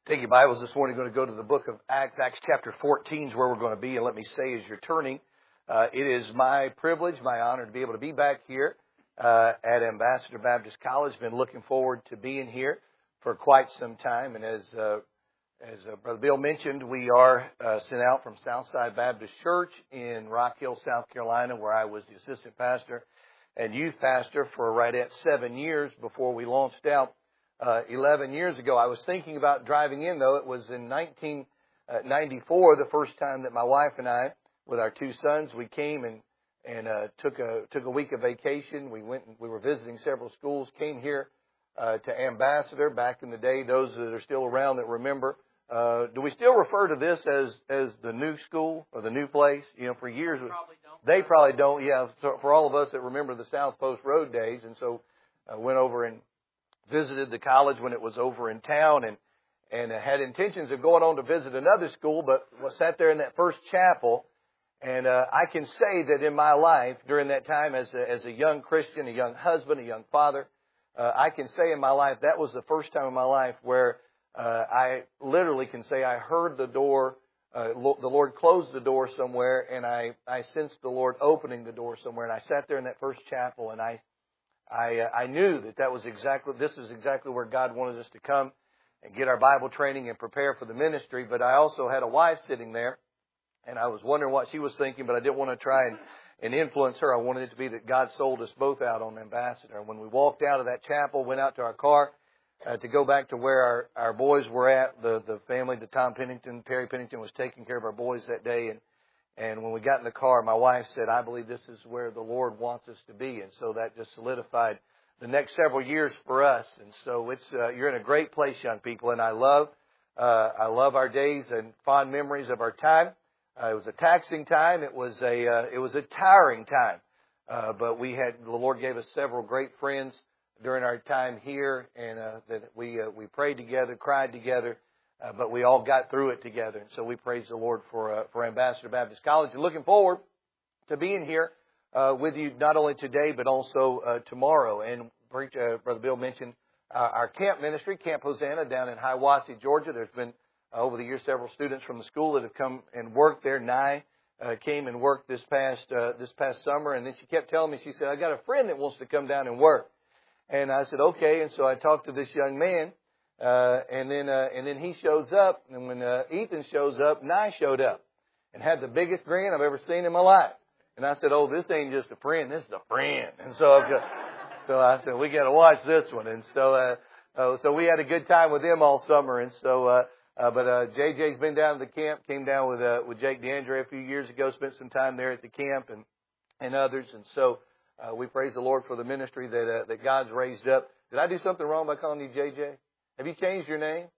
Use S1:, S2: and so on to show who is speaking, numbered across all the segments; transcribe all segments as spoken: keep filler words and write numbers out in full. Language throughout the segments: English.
S1: Take your Bibles this morning. We're going to go to the book of Acts. Acts chapter fourteen is where we're going to be. And let me say, as you're turning, uh, it is my privilege, my honor to be able to be back here uh, at Ambassador Baptist College. Been looking forward to being here for quite some time. And as uh, as uh, Brother Bill mentioned, we are uh, sent out from Southside Baptist Church in Rock Hill, South Carolina, where I was the assistant pastor and youth pastor for right at seven years before we launched out. Uh, eleven years ago. I was thinking about driving in, though. It was in nineteen ninety-four, the first time that my wife and I, with our two sons, we came and and uh, took a took a week of vacation. We went and we were visiting several schools. Came here uh, to Ambassador back in the day. Those that are still around that remember, uh, do we still refer to this as as the new school or the new place? You know, for years
S2: they probably don't.
S1: They probably don't. Yeah, so for all of us that remember the South Post Road days, and so uh, went over and visited the college when it was over in town, and and had intentions of going on to visit another school, but was sat there in that first chapel. And uh, I can say that in my life during that time, as a, as a young Christian, a young husband, a young father, uh, I can say in my life that was the first time in my life where uh, I literally can say I heard the door, uh, lo- the Lord closed the door somewhere, and I I sensed the Lord opening the door somewhere, and I sat there in that first chapel, and I. I, uh, I knew that that was exactly, this is exactly where God wanted us to come and get our Bible training and prepare for the ministry. But I also had a wife sitting there, and I was wondering what she was thinking, but I didn't want to try and, and influence her. I wanted it to be that God sold us both out on Ambassador. And when we walked out of that chapel, went out to our car uh, to go back to where our, our boys were at, the, the family, the Tom Pennington, Terry Pennington was taking care of our boys that day. And And when we got in the car, my wife said, I believe this is where the Lord wants us to be. And so that just solidified the next several years for us. And so it's uh, you're in a great place, young people. And I love uh, I love our days and fond memories of our time. Uh, it was a taxing time. It was a uh, it was a tiring time. Uh, but we had the Lord gave us several great friends during our time here, and uh, that we uh, we prayed together, cried together. Uh, but we all got through it together. And so we praise the Lord for uh, for Ambassador Baptist College. And looking forward to being here uh, with you not only today, but also uh, tomorrow. And uh, Brother Bill mentioned uh, our camp ministry, Camp Hosanna, down in Hiawassee, Georgia. There's been, uh, over the years, several students from the school that have come and worked there. Nye uh, came and worked this past uh, this past summer. And then she kept telling me, she said, I got a friend that wants to come down and work. And I said, okay. And so I talked to this young man. Uh, and then, uh, and then he shows up, and when, uh, Ethan shows up, Nye showed up and had the biggest grin I've ever seen in my life. And I said, oh, this ain't just a friend, this is a friend. And so, I've got, so I said, we gotta watch this one. And so, uh, uh, so we had a good time with them all summer. And so, uh, uh, but, uh, J J's been down to the camp, came down with, uh, with Jake DeAndre a few years ago, spent some time there at the camp and, and others. And so, uh, we praise the Lord for the ministry that, uh, that God's raised up. Did I do something wrong by calling you J J? Have you changed your name?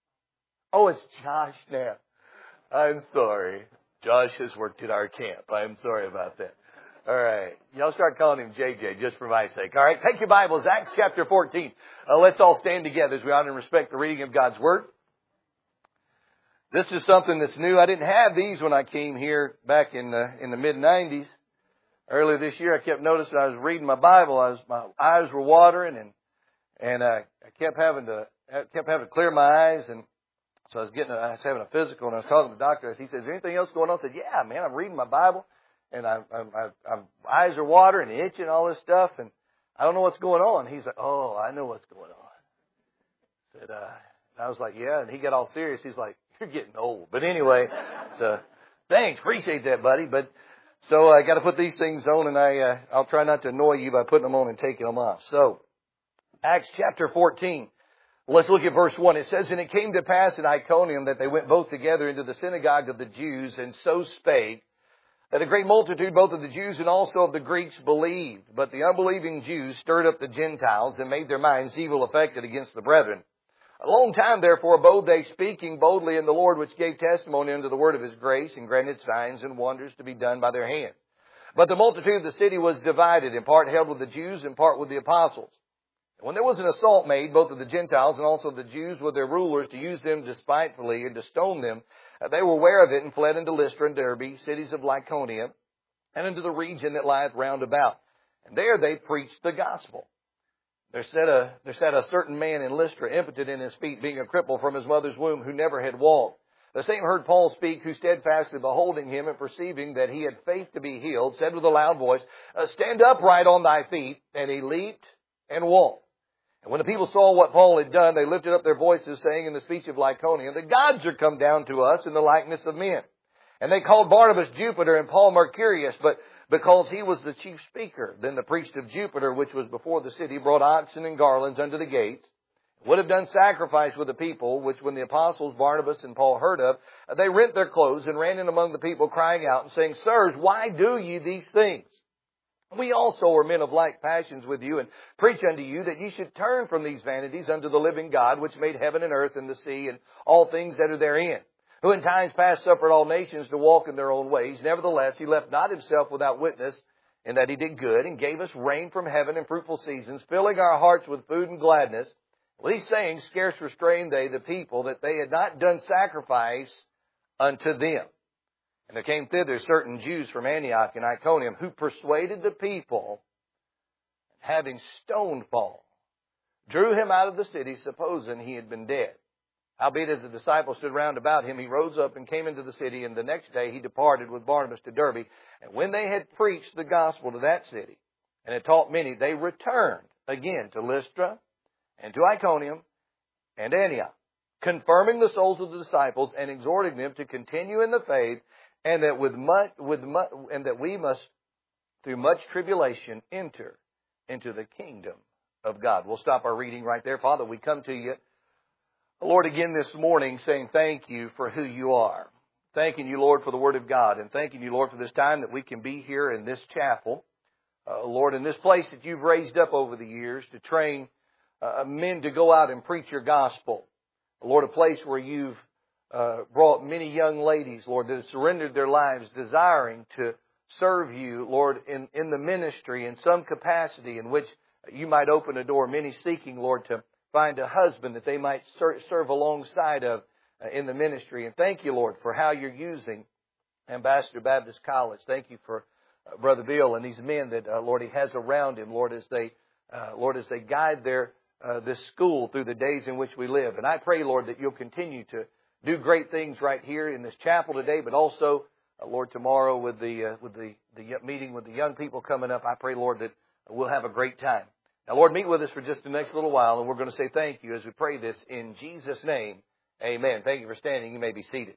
S1: Oh, it's Josh now. I'm sorry. Josh has worked at our camp. I'm sorry about that. All right. Y'all start calling him J J just for my sake. All right. Take your Bibles. Acts chapter fourteen. Uh, let's all stand together as we honor and respect the reading of God's Word. This is something that's new. I didn't have these when I came here back in the, in the mid nineties. Earlier this year, I kept noticing I was reading my Bible. I was, my eyes were watering, and, and uh, I kept having to I kept having to clear my eyes, and so I was getting, I was having a physical, and I was talking to the doctor. He said, "Is there anything else going on?" I said, "Yeah, man, I'm reading my Bible, and I, I, I, I'm eyes are watering and itching, all this stuff, and I don't know what's going on." He's like, "Oh, I know what's going on." I said, uh, I was like, "Yeah," and he got all serious. He's like, "You're getting old." But anyway, so thanks, appreciate that, buddy. But so I got to put these things on, and I, uh, I'll try not to annoy you by putting them on and taking them off. So, Acts chapter fourteen. Let's look at verse one. It says, "And it came to pass in Iconium that they went both together into the synagogue of the Jews, and so spake, that a great multitude both of the Jews and also of the Greeks believed. But the unbelieving Jews stirred up the Gentiles, and made their minds evil affected against the brethren. A long time therefore abode they, speaking boldly in the Lord, which gave testimony unto the word of His grace, and granted signs and wonders to be done by their hands. But the multitude of the city was divided, in part held with the Jews, in part with the apostles. When there was an assault made, both of the Gentiles and also the Jews with their rulers, to use them despitefully and to stone them, they were aware of it, and fled into Lystra and Derbe, cities of Lycaonia, and into the region that lieth round about. And there they preached the gospel. There sat a, there sat a certain man in Lystra, impotent in his feet, being a cripple from his mother's womb, who never had walked. The same heard Paul speak, who steadfastly beholding him and perceiving that he had faith to be healed, said with a loud voice, Stand upright on thy feet. And he leaped and walked. And when the people saw what Paul had done, they lifted up their voices, saying in the speech of Lycaonia, The gods are come down to us in the likeness of men. And they called Barnabas Jupiter and Paul Mercurius, but because he was the chief speaker. Then the priest of Jupiter, which was before the city, brought oxen and garlands unto the gates, would have done sacrifice with the people, which when the apostles Barnabas and Paul heard of, they rent their clothes and ran in among the people, crying out and saying, Sirs, why do ye these things? We also are men of like passions with you, and preach unto you that ye should turn from these vanities unto the living God, which made heaven and earth and the sea and all things that are therein, who in times past suffered all nations to walk in their own ways. Nevertheless, he left not himself without witness, in that he did good, and gave us rain from heaven and fruitful seasons, filling our hearts with food and gladness. Well, these sayings scarce restrained they the people, that they had not done sacrifice unto them. And there came thither certain Jews from Antioch and Iconium, who persuaded the people, having stoned Paul, drew him out of the city, supposing he had been dead. Howbeit, as the disciples stood round about him, he rose up and came into the city, and the next day he departed with Barnabas to Derbe. And when they had preached the gospel to that city, and had taught many, they returned again to Lystra, and to Iconium, and Antioch, confirming the souls of the disciples, and exhorting them to continue in the faith, and that with much, with much, and that we must, through much tribulation, enter into the kingdom of God. We'll stop our reading right there. Father, we come to you, Lord, again this morning, saying thank you for who you are. Thanking you, Lord, for the Word of God, and thanking you, Lord, for this time that we can be here in this chapel. Uh, Lord, in this place that you've raised up over the years to train uh, men to go out and preach your gospel. Lord, a place where you've uh, brought many young ladies, Lord, that have surrendered their lives desiring to serve you, Lord, in, in the ministry in some capacity in which you might open a door. Many seeking, Lord, to find a husband that they might ser- serve alongside of uh, in the ministry. And thank you, Lord, for how you're using Ambassador Baptist College. Thank you for uh, Brother Bill and these men that, uh, Lord, he has around him, Lord, as they, uh, Lord, as they guide their uh, this school through the days in which we live. And I pray, Lord, that you'll continue to do great things right here in this chapel today, but also, uh, Lord, tomorrow with the uh, with the, the meeting with the young people coming up. I pray, Lord, that we'll have a great time. Now, Lord, meet with us for just the next little while, and we're going to say thank you as we pray this in Jesus' name. Amen. Thank you for standing. You may be seated.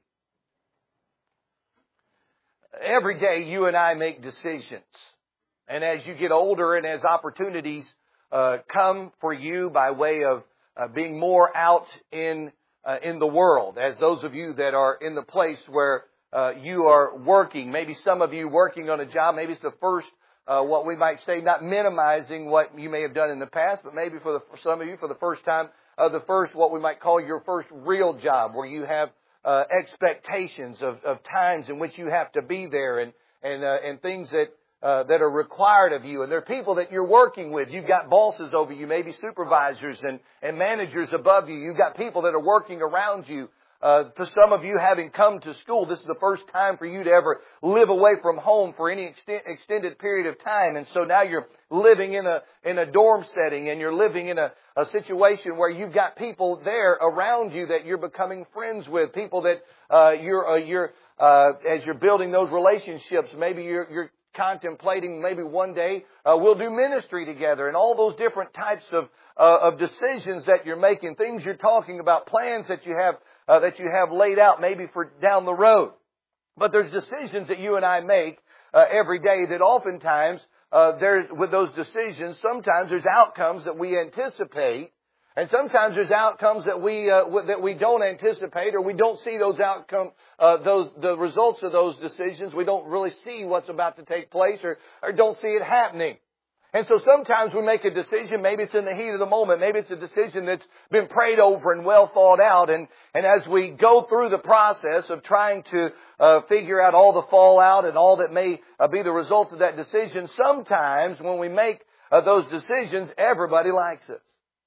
S1: Every day you and I make decisions. And as you get older and as opportunities uh, come for you by way of uh, being more out in uh, in the world, as those of you that are in the place where uh, you are working, maybe some of you working on a job, maybe it's the first Uh, what we might say, not minimizing what you may have done in the past, but maybe for, the, for some of you, for the first time, uh, the first, what we might call your first real job, where you have uh, expectations of, of times in which you have to be there, and and uh, and things that uh, that are required of you. And there are people that you're working with. You've got bosses over you, maybe supervisors and and managers above you. You've got people that are working around you. Uh, for some of you, having come to school, this is the first time for you to ever live away from home for any extent, extended period of time. And so now you're living in a in a dorm setting, and you're living in a, a situation where you've got people there around you that you're becoming friends with, people that uh, you're uh, you're uh, as you're building those relationships. Maybe you're you're contemplating maybe one day uh, we'll do ministry together, and all those different types of uh, of decisions that you're making, things you're talking about, plans that you have. Uh, that you have laid out maybe for down the road. But there's decisions that you and I make uh, every day that oftentimes uh, there, with those decisions, sometimes there's outcomes that we anticipate, and sometimes there's outcomes that we uh, w- that we don't anticipate, or we don't see those outcome uh, those the results of those decisions. We don't really see what's about to take place, or, or don't see it happening. And so sometimes we make a decision, maybe it's in the heat of the moment, maybe it's a decision that's been prayed over and well thought out, and, and as we go through the process of trying to uh, figure out all the fallout and all that may uh, be the result of that decision, sometimes when we make uh, those decisions, everybody likes us.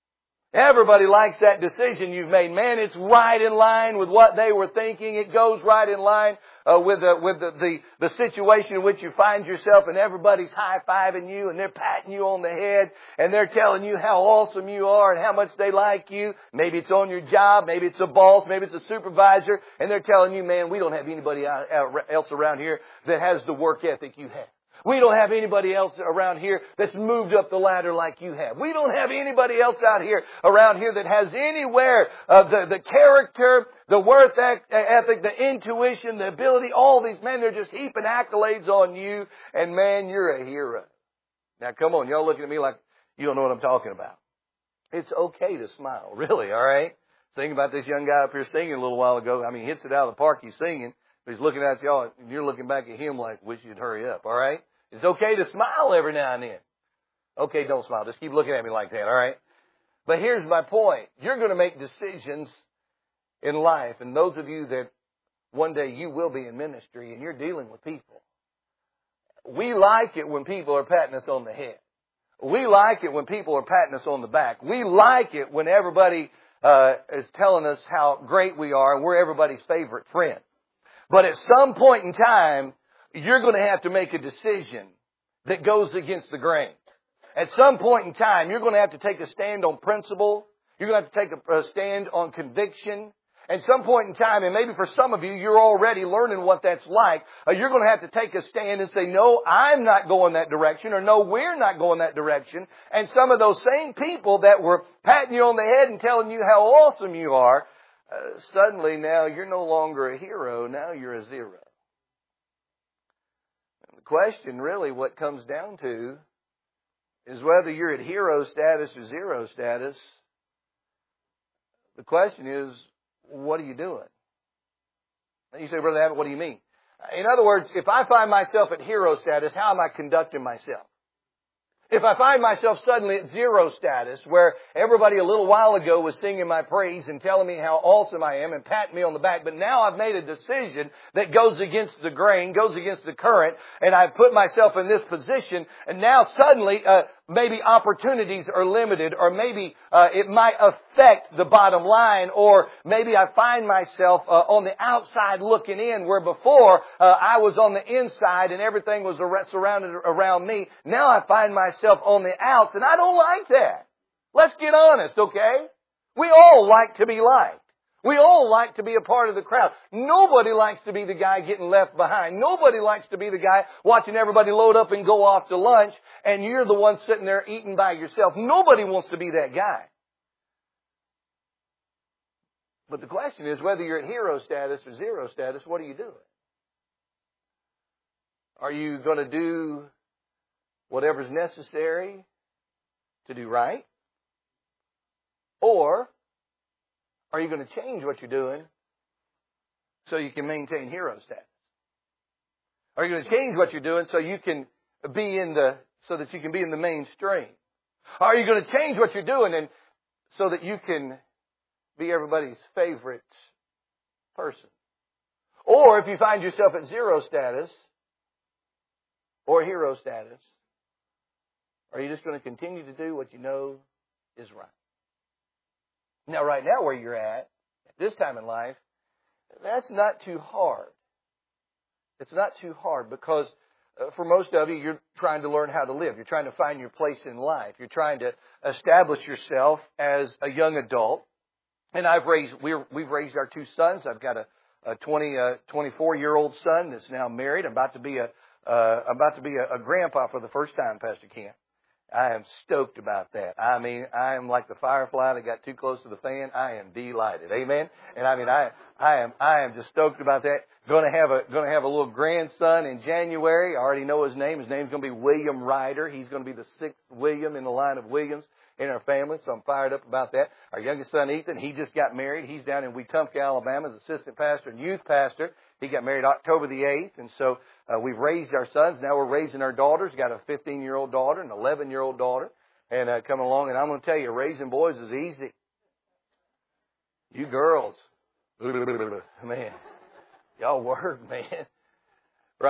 S1: Everybody likes that decision you've made. Man, it's right in line with what they were thinking. It goes right in line uh, with, the, with the, the, the situation in which you find yourself, and everybody's high-fiving you and they're patting you on the head and they're telling you how awesome you are and how much they like you. Maybe it's on your job, maybe it's a boss, maybe it's a supervisor, and they're telling you, man, we don't have anybody else around here that has the work ethic you have. We don't have anybody else around here that's moved up the ladder like you have. We don't have anybody else out here around here that has anywhere uh, the, the character, the worth ethic, the intuition, the ability, all these, man, they're just heaping accolades on you, and man, you're a hero. Now come on, y'all looking at me like you don't know what I'm talking about. It's okay to smile, really, all right? Thinking about this young guy up here singing a little while ago. I mean, he hits it out of the park, he's singing. But he's looking at y'all, and you're looking back at him like, wish you'd hurry up, all right? It's okay to smile every now and then. Okay, don't smile. Just keep looking at me like that, all right? But here's my point. You're going to make decisions in life, and those of you that one day you will be in ministry and you're dealing with people. We like it when people are patting us on the head. We like it when people are patting us on the back. We like it when everybody uh, is telling us how great we are and we're everybody's favorite friend. But at some point in time, you're going to have to make a decision that goes against the grain. At some point in time, you're going to have to take a stand on principle. You're going to have to take a, a stand on conviction. At some point in time, and maybe for some of you, you're already learning what that's like, uh, you're going to have to take a stand and say, no, I'm not going that direction, or no, we're not going that direction. And some of those same people that were patting you on the head and telling you how awesome you are, uh, suddenly now you're no longer a hero, now you're a zero. Question, really, what comes down to is whether you're at hero status or zero status. The question is, what are you doing? And you say, Brother Abbott, what do you mean? In other words, if I find myself at hero status, how am I conducting myself? If I find myself suddenly at zero status, where everybody a little while ago was singing my praise and telling me how awesome I am and patting me on the back, but now I've made a decision that goes against the grain, goes against the current, and I've put myself in this position, and now suddenly uh, maybe opportunities are limited, or maybe uh, it might affect the bottom line, or maybe I find myself uh, on the outside looking in, where before uh, I was on the inside and everything was ar- surrounded around me. Now I find myself on the outs, and I don't like that. Let's get honest, okay? We all like to be liked. We all like to be a part of the crowd. Nobody likes to be the guy getting left behind. Nobody likes to be the guy watching everybody load up and go off to lunch, and you're the one sitting there eating by yourself. Nobody wants to be that guy. But the question is, whether you're at hero status or zero status, what are you doing? Are you going to do whatever's necessary to do right? Or are you going to change what you're doing so you can maintain hero status? Are you going to change what you're doing so you can be in the so that you can be in the mainstream? Are you going to change what you're doing and so that you can be everybody's favorite person? Or if you find yourself at zero status or hero status, are you just going to continue to do what you know is right? Now, right now where you're at, at this time in life, that's not too hard. It's not too hard because uh, for most of you, you're trying to learn how to live. You're trying to find your place in life. You're trying to establish yourself as a young adult. And I've raised, we're, we've raised our two sons. I've got a, a twenty, uh, twenty-four-year-old son that's now married. I'm about to be a, uh, about to be a, a grandpa for the first time, Pastor Ken. I am stoked about that. I mean, I am like the firefly that got too close to the fan. I am delighted. Amen. And I mean, I, I am, I am just stoked about that. Going to have a, going to have a little grandson in January. I already know his name. His name's going to be William Ryder. He's going to be the sixth William in the line of Williams in our family. So I'm fired up about that. Our youngest son, Ethan, he just got married. He's down in Wetumpka, Alabama as assistant pastor and youth pastor. He got married October the eighth. And so uh, we've raised our sons. Now we're raising our daughters. Got a fifteen-year-old daughter and an eleven-year-old daughter. And uh, coming along. And I'm going to tell you, raising boys is easy. You girls. Man. Y'all work, man. Right?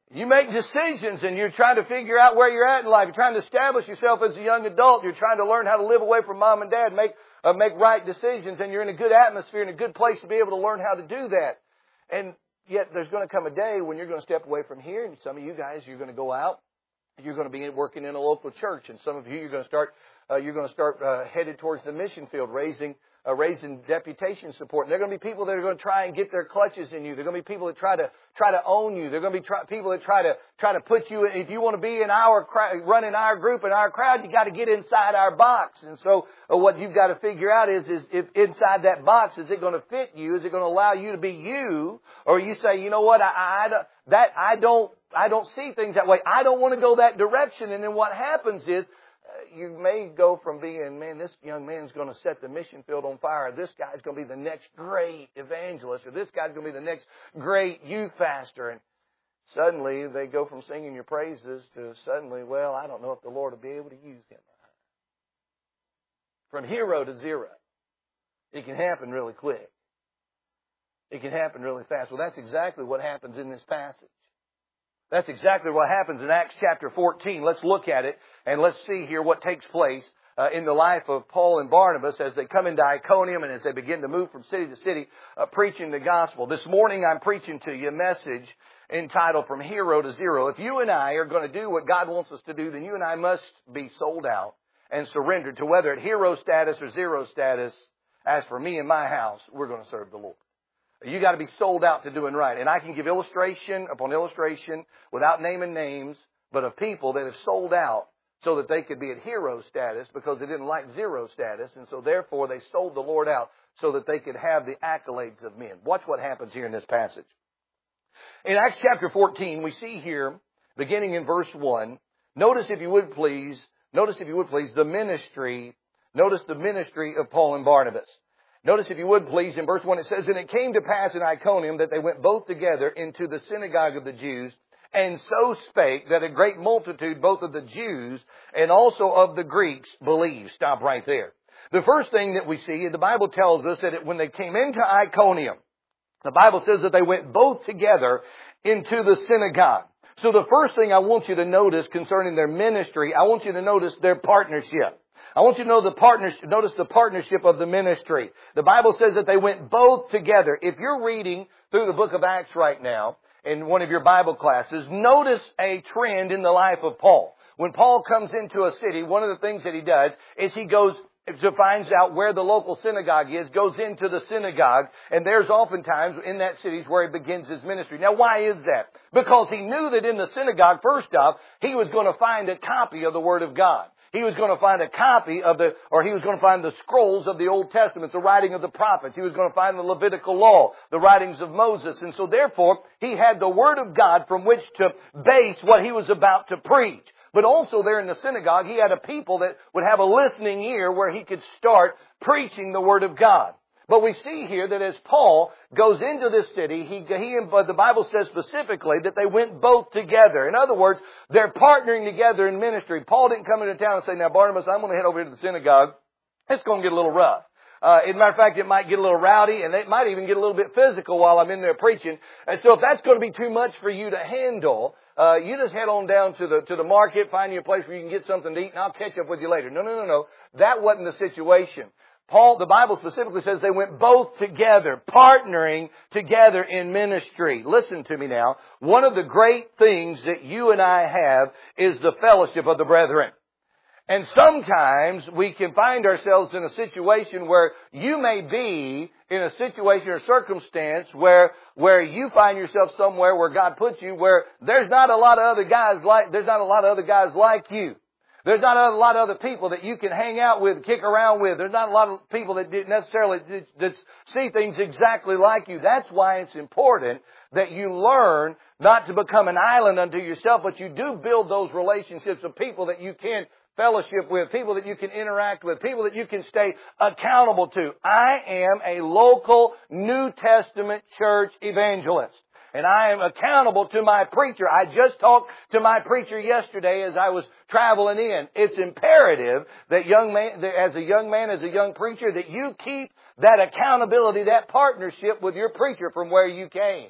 S1: You make decisions and you're trying to figure out where you're at in life. You're trying to establish yourself as a young adult. You're trying to learn how to live away from mom and dad, make uh, make right decisions, and you're in a good atmosphere and a good place to be able to learn how to do that. And yet there's going to come a day when you're going to step away from here, and some of you guys, you're going to go out. You're going to be working in a local church, and some of you, you're going to start, uh, you're going to start uh, headed towards the mission field, raising, uh, raising deputation support. And there are going to be people that are going to try and get their clutches in you. There are going to be people that try to try to own you. There are going to be try, people that try to try to put you. If you want to be in our crowd, run in our group in our crowd, you got to get inside our box. And so, uh, what you've got to figure out is, is if inside that box, is it going to fit you? Is it going to allow you to be you? Or you say, you know what, I, I that I don't. I don't see things that way. I don't want to go that direction. And then what happens is uh, you may go from being, man, this young man's going to set the mission field on fire. This guy's going to be the next great evangelist. Or this guy's going to be the next great youth pastor. And suddenly they go from singing your praises to suddenly, well, I don't know if the Lord will be able to use him. From hero to zero. It can happen really quick. It can happen really fast. Well, that's exactly what happens in this passage. That's exactly what happens in Acts chapter fourteen. Let's look at it and let's see here what takes place uh, in the life of Paul and Barnabas as they come into Iconium and as they begin to move from city to city uh, preaching the gospel. This morning I'm preaching to you a message entitled From Hero to Zero. If you and I are going to do what God wants us to do, then you and I must be sold out and surrendered to whether at hero status or zero status. As for me and my house, we're going to serve the Lord. You got to be sold out to doing right. And I can give illustration upon illustration without naming names, but of people that have sold out so that they could be at hero status because they didn't like zero status. And so therefore they sold the Lord out so that they could have the accolades of men. Watch what happens here in this passage. In Acts chapter fourteen, we see here, beginning in verse one, notice if you would please, notice if you would please, the ministry, notice the ministry of Paul and Barnabas. Notice, if you would please, in verse one it says, And it came to pass in Iconium that they went both together into the synagogue of the Jews, and so spake that a great multitude both of the Jews and also of the Greeks believed. Stop right there. The first thing that we see, the Bible tells us that when they came into Iconium, the Bible says that they went both together into the synagogue. So the first thing I want you to notice concerning their ministry, I want you to notice their partnership. I want you to know the partnership, notice the partnership of the ministry. The Bible says that they went both together. If you're reading through the book of Acts right now in one of your Bible classes, notice a trend in the life of Paul. When Paul comes into a city, one of the things that he does is he goes to finds out where the local synagogue is, goes into the synagogue, and there's oftentimes in that city where he begins his ministry. Now, why is that? Because he knew that in the synagogue, first off, he was going to find a copy of the Word of God. He was going to find a copy of the, or he was going to find the scrolls of the Old Testament, the writing of the prophets. He was going to find the Levitical law, the writings of Moses. And so therefore, he had the Word of God from which to base what he was about to preach. But also there in the synagogue, he had a people that would have a listening ear where he could start preaching the Word of God. But we see here that as Paul goes into this city, he, he, but the Bible says specifically that they went both together. In other words, they're partnering together in ministry. Paul didn't come into town and say, now Barnabas, I'm going to head over to the synagogue. It's going to get a little rough. Uh, as a matter of fact, it might get a little rowdy and it might even get a little bit physical while I'm in there preaching. And so if that's going to be too much for you to handle, uh, you just head on down to the, to the market, find you a place where you can get something to eat and I'll catch up with you later. No, no, no, no. That wasn't the situation. Paul, the Bible specifically says they went both together, partnering together in ministry. Listen to me now. One of the great things that you and I have is the fellowship of the brethren. And sometimes we can find ourselves in a situation where you may be in a situation or circumstance where, where you find yourself somewhere where God puts you where there's not a lot of other guys like, there's not a lot of other guys like you. There's not a lot of other people that you can hang out with, kick around with. There's not a lot of people that necessarily that see things exactly like you. That's why it's important that you learn not to become an island unto yourself, but you do build those relationships of people that you can fellowship with, people that you can interact with, people that you can stay accountable to. I am a local New Testament church evangelist. And I am accountable to my preacher. I just talked to my preacher yesterday as I was traveling in. It's imperative that young man, that as a young man, as a young preacher, that you keep that accountability, that partnership with your preacher from where you came.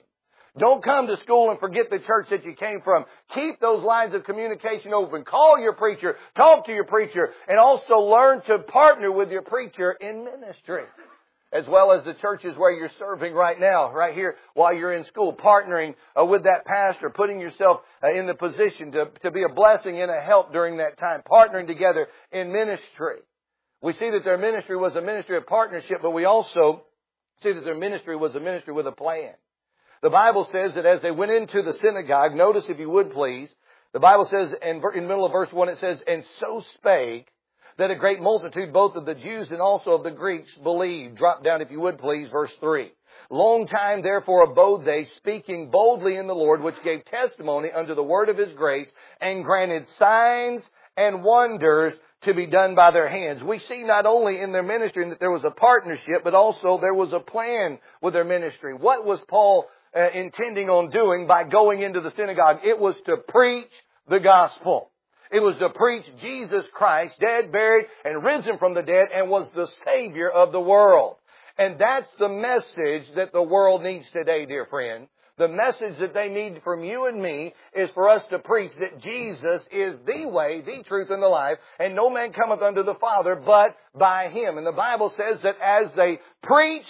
S1: Don't come to school and forget the church that you came from. Keep those lines of communication open. Call your preacher. Talk to your preacher. And also learn to partner with your preacher in ministry. As well as the churches where you're serving right now, right here while you're in school, partnering uh, with that pastor, putting yourself uh, in the position to, to be a blessing and a help during that time, partnering together in ministry. We see that their ministry was a ministry of partnership, but we also see that their ministry was a ministry with a plan. The Bible says that as they went into the synagogue, notice if you would please, the Bible says in, in the middle of verse one, it says, and so spake that a great multitude, both of the Jews and also of the Greeks, believed. Drop down, if you would please, verse three. Long time therefore abode they, speaking boldly in the Lord, which gave testimony unto the word of His grace, and granted signs and wonders to be done by their hands. We see not only in their ministry that there was a partnership, but also there was a plan with their ministry. What was Paul uh, intending on doing by going into the synagogue? It was to preach the gospel. It was to preach Jesus Christ, dead, buried, and risen from the dead, and was the Savior of the world. And that's the message that the world needs today, dear friend. The message that they need from you and me is for us to preach that Jesus is the way, the truth, and the life, and no man cometh unto the Father but by Him. And the Bible says that as they preached,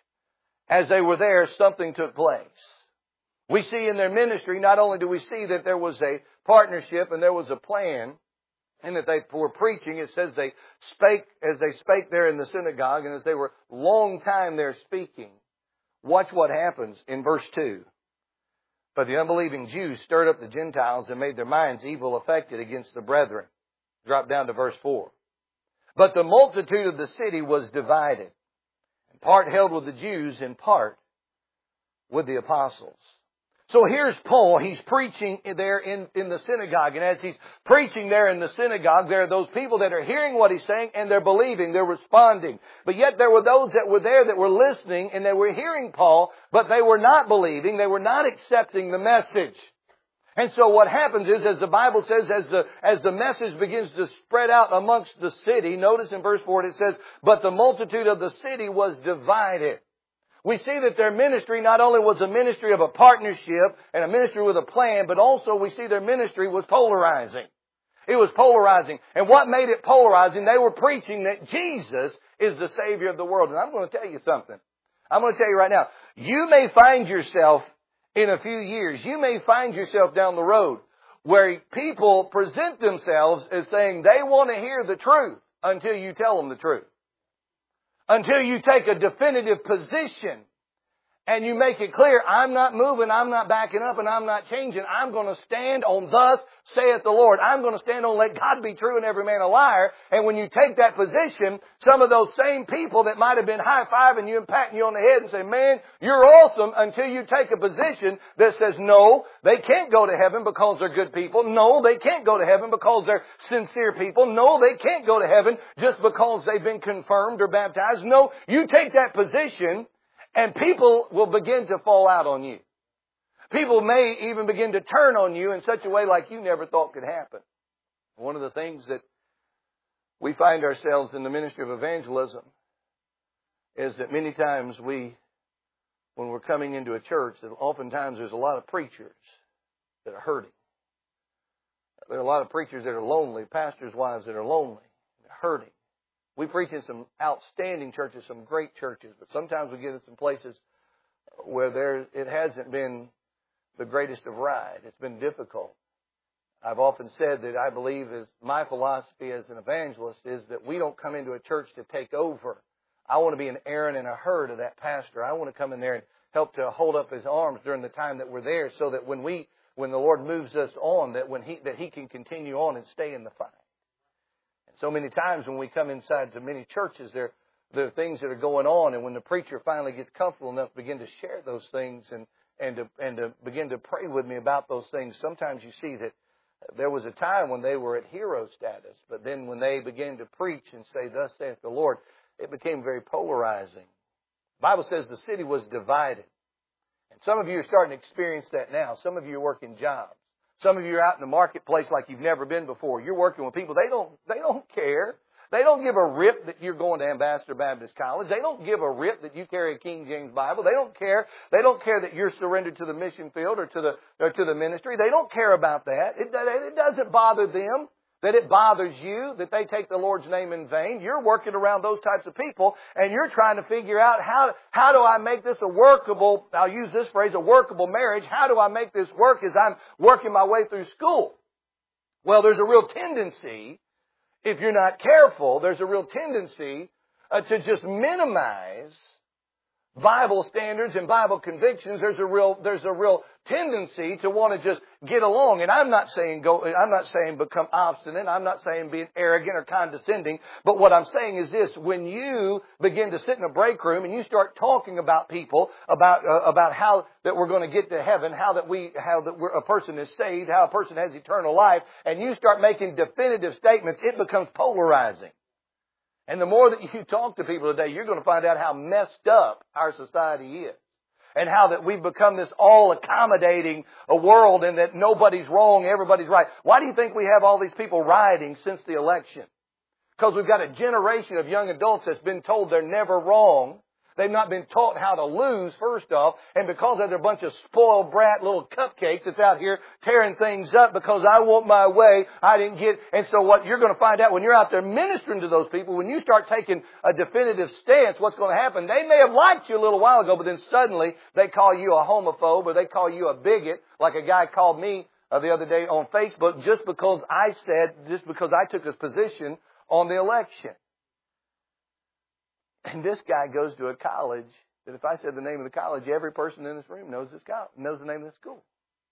S1: as they were there, something took place. We see in their ministry, not only do we see that there was a partnership and there was a plan, and that they were preaching, it says they spake, as they spake there in the synagogue, and as they were long time there speaking. Watch what happens in verse two. But the unbelieving Jews stirred up the Gentiles and made their minds evil affected against the brethren. Drop down to verse four. But the multitude of the city was divided, part held with the Jews and part with the apostles. So here's Paul. He's preaching there in, in the synagogue. And as he's preaching there in the synagogue, there are those people that are hearing what he's saying and they're believing, they're responding. But yet there were those that were there that were listening and they were hearing Paul, but they were not believing. They were not accepting the message. And so what happens is, as the Bible says, as the, as the message begins to spread out amongst the city, notice in verse four it says, but the multitude of the city was divided. We see that their ministry not only was a ministry of a partnership and a ministry with a plan, but also we see their ministry was polarizing. It was polarizing. And what made it polarizing? They were preaching that Jesus is the Savior of the world. And I'm going to tell you something. I'm going to tell you right now. You may find yourself in a few years, you may find yourself down the road where people present themselves as saying they want to hear the truth until you tell them the truth. Until you take a definitive position and you make it clear, I'm not moving, I'm not backing up, and I'm not changing. I'm going to stand on thus saith the Lord. I'm going to stand on let God be true and every man a liar. And when you take that position, some of those same people that might have been high-fiving you and patting you on the head and say, man, you're awesome, until you take a position that says, no, they can't go to heaven because they're good people. No, they can't go to heaven because they're sincere people. No, they can't go to heaven just because they've been confirmed or baptized. No, you take that position and people will begin to fall out on you. People may even begin to turn on you in such a way like you never thought could happen. One of the things that we find ourselves in the ministry of evangelism is that many times we, when we're coming into a church, that oftentimes there's a lot of preachers that are hurting. There are a lot of preachers that are lonely, pastors' wives that are lonely, they're hurting. We preach in some outstanding churches, some great churches, but sometimes we get in some places where there it hasn't been the greatest of ride. It's been difficult. I've often said that I believe as my philosophy as an evangelist is that we don't come into a church to take over. I want to be an Aaron and a Hur to that pastor. I want to come in there and help to hold up his arms during the time that we're there, so that when we, when the Lord moves us on, that when he, that he can continue on and stay in the fight. So many times when we come inside to many churches, there, there are things that are going on, and when the preacher finally gets comfortable enough to begin to share those things and, and, to, and to begin to pray with me about those things, sometimes you see that there was a time when they were at hero status, but then when they began to preach and say, thus saith the Lord, it became very polarizing. The Bible says the city was divided. And some of you are starting to experience that now. Some of you are working jobs. Some of you are out in the marketplace like you've never been before. You're working with people. They don't, they don't care. They don't give a rip that you're going to Ambassador Baptist College. They don't give a rip that you carry a King James Bible. They don't care. They don't care that you're surrendered to the mission field or to the or to the ministry. They don't care about that. It, it doesn't bother them that it bothers you that they take the Lord's name in vain. You're working around those types of people, and you're trying to figure out how how do I make this a workable, I'll use this phrase, a workable marriage. How do I make this work as I'm working my way through school? Well, there's a real tendency, if you're not careful, there's a real tendency uh, to just minimize Bible standards and Bible convictions. There's a real, there's a real tendency to want to just get along. And I'm not saying go, I'm not saying become obstinate. I'm not saying being arrogant or condescending. But what I'm saying is this: when you begin to sit in a break room and you start talking about people, about uh, about how that we're going to get to heaven, how that we, how that we're, a person is saved, how a person has eternal life, and you start making definitive statements, it becomes polarizing. And the more that you talk to people today, you're going to find out how messed up our society is. And how that we've become this all-accommodating a world and that nobody's wrong, everybody's right. Why do you think we have all these people rioting since the election? Because we've got a generation of young adults that's been told they're never wrong. They've not been taught how to lose, first off, and because they're a bunch of spoiled brat little cupcakes that's out here tearing things up because I want my way, I didn't get. And so what you're going to find out when you're out there ministering to those people, when you start taking a definitive stance, what's going to happen? They may have liked you a little while ago, but then suddenly they call you a homophobe or they call you a bigot, like a guy called me uh, the other day on Facebook just because I said, just because I took a position on the election. And this guy goes to a college that if I said the name of the college, every person in this room knows this college, knows the name of the school.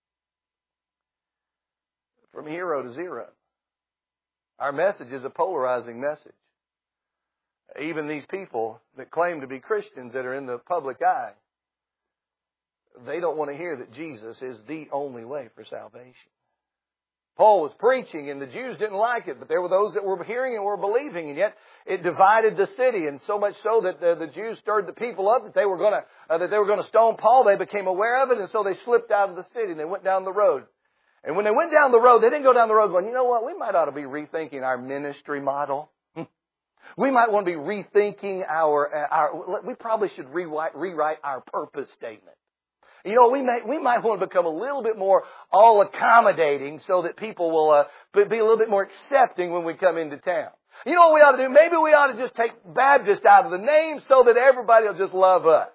S1: From hero to zero. Our message is a polarizing message. Even these people that claim to be Christians that are in the public eye, they don't want to hear that Jesus is the only way for salvation. Paul was preaching and the Jews didn't like it, but there were those that were hearing and were believing, and yet it divided the city, and so much so that the, the Jews stirred the people up that they were going to uh, that they were going to stone Paul. They became aware of it, and so they slipped out of the city and they went down the road. And when they went down the road, they didn't go down the road going, you know what, we might ought to be rethinking our ministry model. We might want to be rethinking our, our we probably should rewrite, rewrite our purpose statement. You know, we may, we might want to become a little bit more all accommodating so that people will uh, be a little bit more accepting when we come into town. You know what we ought to do? Maybe we ought to just take Baptist out of the name so that everybody will just love us.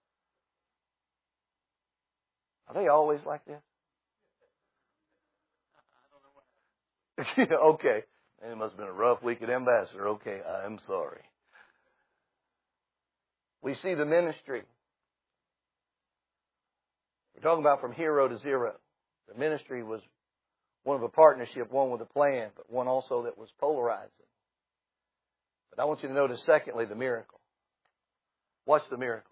S1: Are they always like this? Okay. It must have been a rough week at Ambassador. Okay, I'm sorry. We see the ministry. We're talking about from hero to zero. The ministry was one of a partnership, one with a plan, but one also that was polarizing. But I want you to notice, secondly, the miracle. Watch the miracle.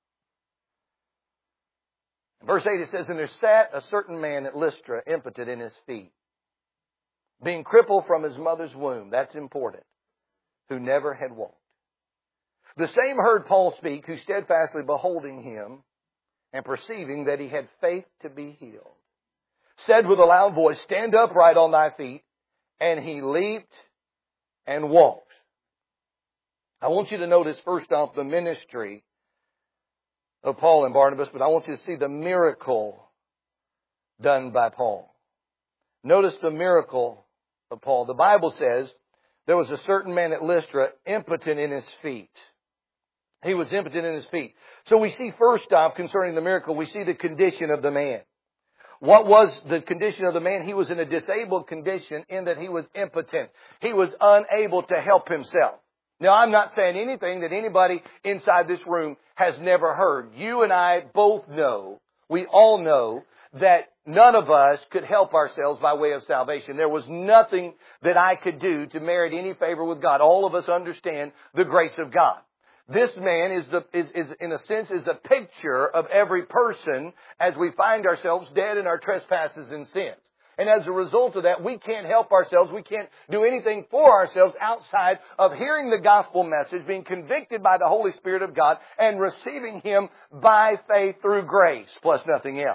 S1: In verse eight it says, and there sat a certain man at Lystra, impotent in his feet, being crippled from his mother's womb. That's important. Who never had walked. The same heard Paul speak, who steadfastly beholding him, and perceiving that he had faith to be healed, said with a loud voice, stand upright on thy feet. And he leaped and walked. I want you to notice first off the ministry of Paul and Barnabas, but I want you to see the miracle done by Paul. Notice the miracle of Paul. The Bible says there was a certain man at Lystra, impotent in his feet. He was impotent in his feet. So we see first off concerning the miracle, we see the condition of the man. What was the condition of the man? He was in a disabled condition in that he was impotent. He was unable to help himself. Now, I'm not saying anything that anybody inside this room has never heard. You and I both know, we all know, that none of us could help ourselves by way of salvation. There was nothing that I could do to merit any favor with God. All of us understand the grace of God. This man is, the, is, is, in a sense, is a picture of every person as we find ourselves dead in our trespasses and sins. And as a result of that, we can't help ourselves. We can't do anything for ourselves outside of hearing the gospel message, being convicted by the Holy Spirit of God, and receiving Him by faith through grace, plus nothing else.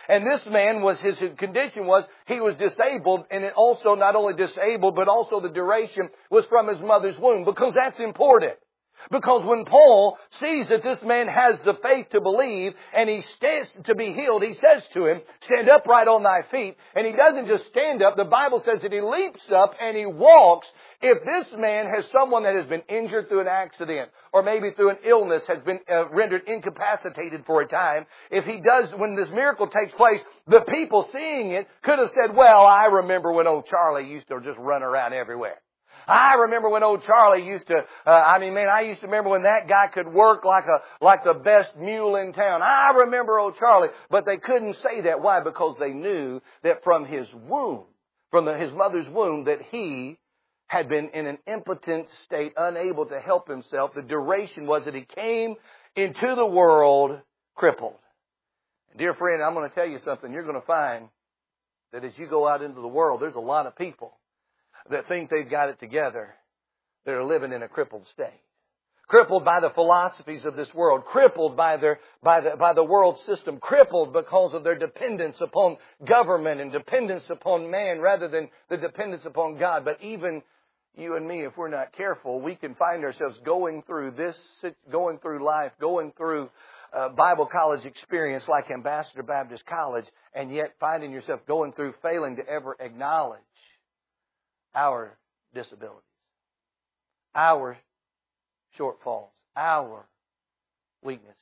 S1: And this man was, his condition was, he was disabled, and it also not only disabled, but also the duration was from his mother's womb, because that's important. Because when Paul sees that this man has the faith to believe and he stands to be healed, he says to him, stand upright on thy feet. And he doesn't just stand up. The Bible says that he leaps up and he walks. If this man has someone that has been injured through an accident or maybe through an illness, has been uh, rendered incapacitated for a time, if he does, when this miracle takes place, the people seeing it could have said, well, I remember when old Charlie used to just run around everywhere. I remember when old Charlie used to, uh, I mean, man, I used to remember when that guy could work like a, like the best mule in town. I remember old Charlie. But they couldn't say that. Why? Because they knew that from his womb, from the, his mother's womb, that he had been in an impotent state, unable to help himself. The duration was that he came into the world crippled. Dear friend, I'm going to tell you something. You're going to find that as you go out into the world, there's a lot of people that think they've got it together, that are living in a crippled state. Crippled by the philosophies of this world, crippled by their, by the, by the world system, crippled because of their dependence upon government and dependence upon man rather than the dependence upon God. But even you and me, if we're not careful, we can find ourselves going through this, going through life, going through uh, Bible college experience like Ambassador Baptist College, and yet finding yourself going through failing to ever acknowledge our disabilities, our shortfalls, our weaknesses.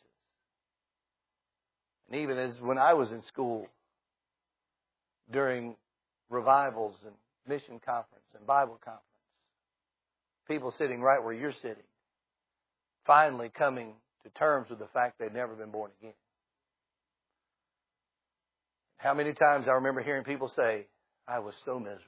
S1: And even as when I was in school, during revivals and mission conference and Bible conference, people sitting right where you're sitting, finally coming to terms with the fact they'd never been born again. How many times I remember hearing people say, I was so miserable.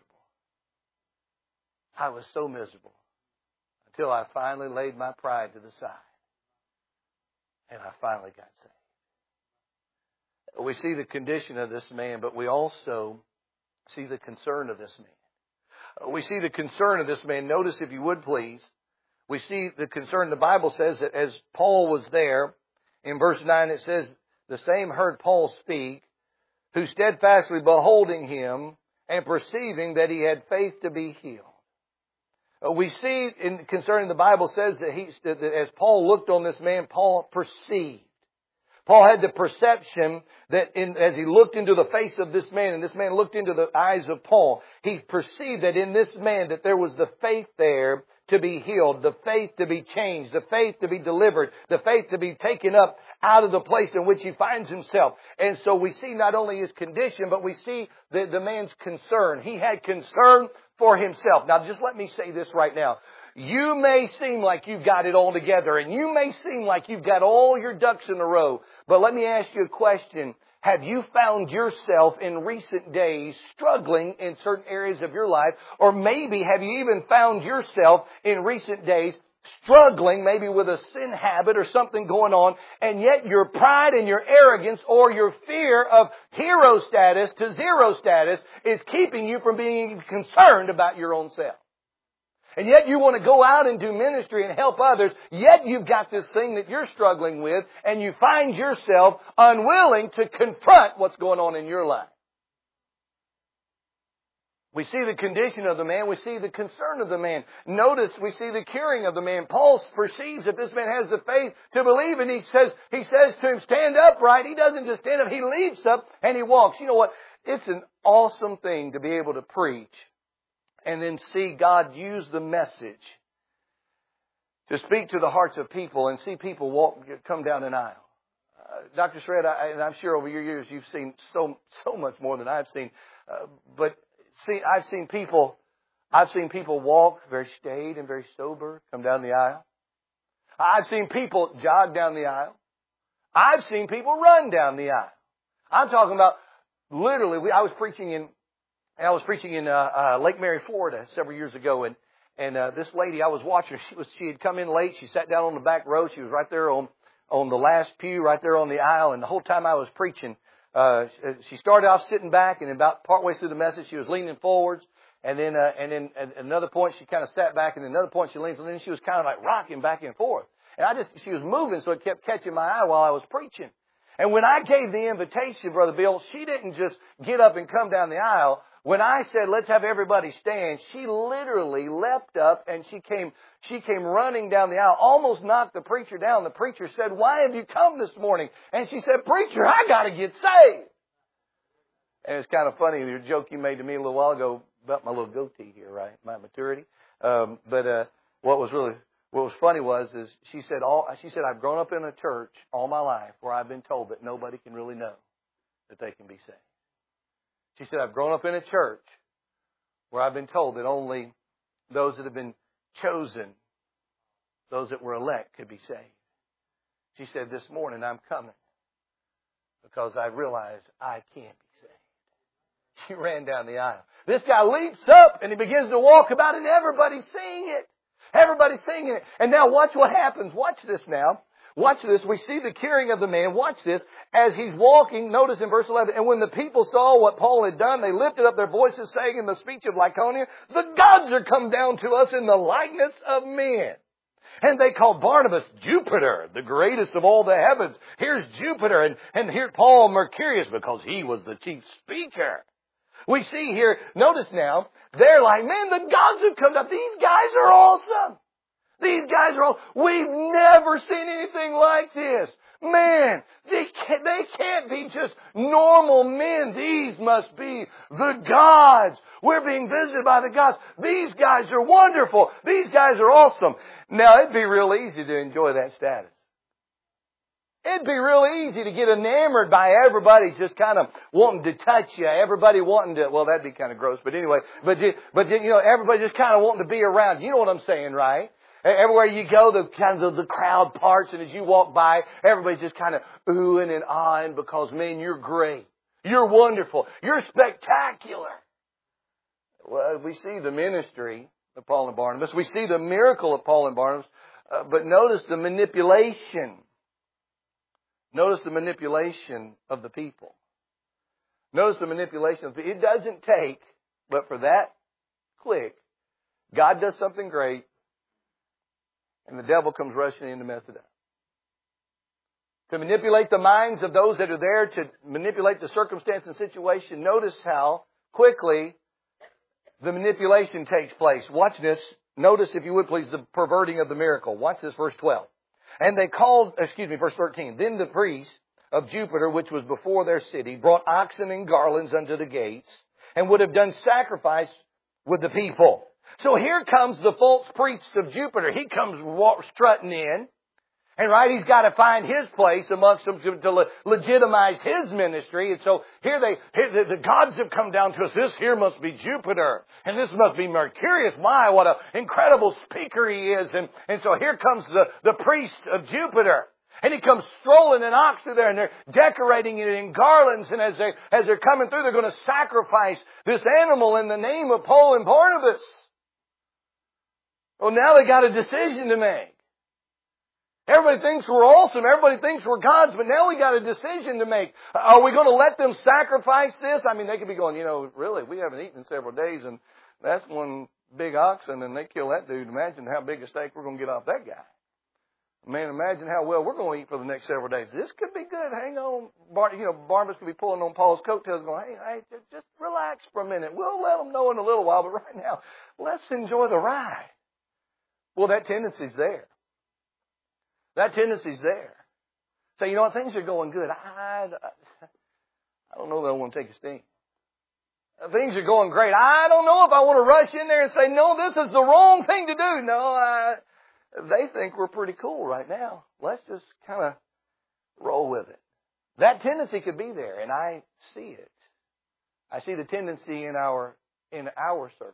S1: I was so miserable until I finally laid my pride to the side and I finally got saved. We see the condition of this man, but we also see the concern of this man. We see the concern of this man. Notice, if you would please, we see the concern. The Bible says that as Paul was there, in verse nine it says, the same heard Paul speak, who steadfastly beholding him and perceiving that he had faith to be healed. We see in concerning the Bible says that he, that as Paul looked on this man, Paul perceived. Paul had the perception that in, as he looked into the face of this man, and this man looked into the eyes of Paul, he perceived that in this man that there was the faith there to be healed, the faith to be changed, the faith to be delivered, the faith to be taken up out of the place in which he finds himself. And so we see not only his condition, but we see the, the man's concern. He had concern for himself. Now, just let me say this right now. You may seem like you've got it all together, and you may seem like you've got all your ducks in a row. But let me ask you a question. Have you found yourself in recent days struggling in certain areas of your life? Or maybe have you even found yourself in recent days struggling maybe with a sin habit or something going on, and yet your pride and your arrogance or your fear of hero status to zero status is keeping you from being concerned about your own self. And yet you want to go out and do ministry and help others, yet you've got this thing that you're struggling with, and you find yourself unwilling to confront what's going on in your life. We see the condition of the man. We see the concern of the man. Notice we see the curing of the man. Paul perceives that this man has the faith to believe, and he says, he says to him, stand upright. He doesn't just stand up. He leaps up and he walks. You know what? It's an awesome thing to be able to preach and then see God use the message to speak to the hearts of people and see people walk, come down an aisle. Uh, Doctor Shred, I, and I'm sure over your years you've seen so, so much more than I've seen, uh, but See, I've seen people, I've seen people walk very staid and very sober, come down the aisle. I've seen people jog down the aisle. I've seen people run down the aisle. I'm talking about literally. We, I was preaching in, I was preaching in uh, uh, Lake Mary, Florida, several years ago, and and uh, this lady I was watching, she was she had come in late. She sat down on the back row. She was right there on on the last pew, right there on the aisle, and the whole time I was preaching. Uh, she started off sitting back, and about partway through the message, she was leaning forwards, and then, uh, and then at another point, she kind of sat back, and then another point, she leaned, and then she was kind of like rocking back and forth. And I just, she was moving, so it kept catching my eye while I was preaching. And when I gave the invitation, Brother Bill, she didn't just get up and come down the aisle. When I said, let's have everybody stand, she literally leapt up and she came, she came running down the aisle, almost knocked the preacher down. The preacher said, why have you come this morning? And she said, preacher, I got to get saved. And it's kind of funny, your joke you made to me a little while ago about my little goatee here, right? My maturity. Um, but, uh, what was really, what was funny was, is she said, all, she said, I've grown up in a church all my life where I've been told that nobody can really know that they can be saved. She said, I've grown up in a church where I've been told that only those that have been chosen, those that were elect, could be saved. She said, this morning I'm coming because I realize I can't be saved. She ran down the aisle. This guy leaps up and he begins to walk about and everybody's seeing it. Everybody's singing it. And now watch what happens. Watch this now. Watch this. We see the curing of the man. Watch this. As he's walking, notice in verse eleven, and when the people saw what Paul had done, they lifted up their voices, saying in the speech of Lycaonia, the gods are come down to us in the likeness of men. And they called Barnabas Jupiter, the greatest of all the heavens. Here's Jupiter, and, and here Paul Mercurius, because he was the chief speaker. We see here, notice now, they're like, man, the gods have come down. These guys are awesome. These guys are all, we've never seen anything like this. Man, they can't, they can't be just normal men. These must be the gods. We're being visited by the gods. These guys are wonderful. These guys are awesome. Now, it'd be real easy to enjoy that status. It'd be real easy to get enamored by everybody just kind of wanting to touch you. Everybody wanting to, well, that'd be kind of gross, but anyway, but, but you know, everybody just kind of wanting to be around. You know what I'm saying, right? Everywhere you go, the kind of the crowd parts, and as you walk by, everybody's just kind of oohing and ahhing because, man, you're great. You're wonderful. You're spectacular. Well, we see the ministry of Paul and Barnabas. We see the miracle of Paul and Barnabas. Uh, but notice the manipulation. Notice the manipulation of the people. Notice the manipulation of the people. It doesn't take, but for that click, God does something great. And the devil comes rushing in to mess it up. To manipulate the minds of those that are there, to manipulate the circumstance and situation. Notice how quickly the manipulation takes place. Watch this. Notice, if you would please, the perverting of the miracle. Watch this, verse twelve. And they called, excuse me, verse thirteen. Then the priest of Jupiter, which was before their city, brought oxen and garlands unto the gates, and would have done sacrifice with the people. So here comes the false priest of Jupiter. He comes walk, strutting in. And right, he's got to find his place amongst them to, to le- legitimize his ministry. And so here they, here the, the gods have come down to us. This here must be Jupiter. And this must be Mercurius. My, what an incredible speaker he is. And, and so here comes the, the priest of Jupiter. And he comes strolling an ox through there, and they're decorating it in garlands. And as they, as they're coming through, they're going to sacrifice this animal in the name of Paul and Barnabas. Well, now they got a decision to make. Everybody thinks we're awesome. Everybody thinks we're gods. But now we got a decision to make. Are we going to let them sacrifice this? I mean, they could be going, you know, really, we haven't eaten in several days, and that's one big oxen, and they kill that dude. Imagine how big a steak we're going to get off that guy. Man, imagine how well we're going to eat for the next several days. This could be good. Hang on. Bar, you know, Barnabas could be pulling on Paul's coattails going, hey, hey, just, just relax for a minute. We'll let them know in a little while, but right now, let's enjoy the ride. Well, that tendency's there. That tendency's there. So, you know what? Things are going good. I, I don't know that I want to take a stand. Things are going great. I don't know if I want to rush in there and say, no, this is the wrong thing to do. No, I, they think we're pretty cool right now. Let's just kind of roll with it. That tendency could be there, and I see it. I see the tendency in our in our circle.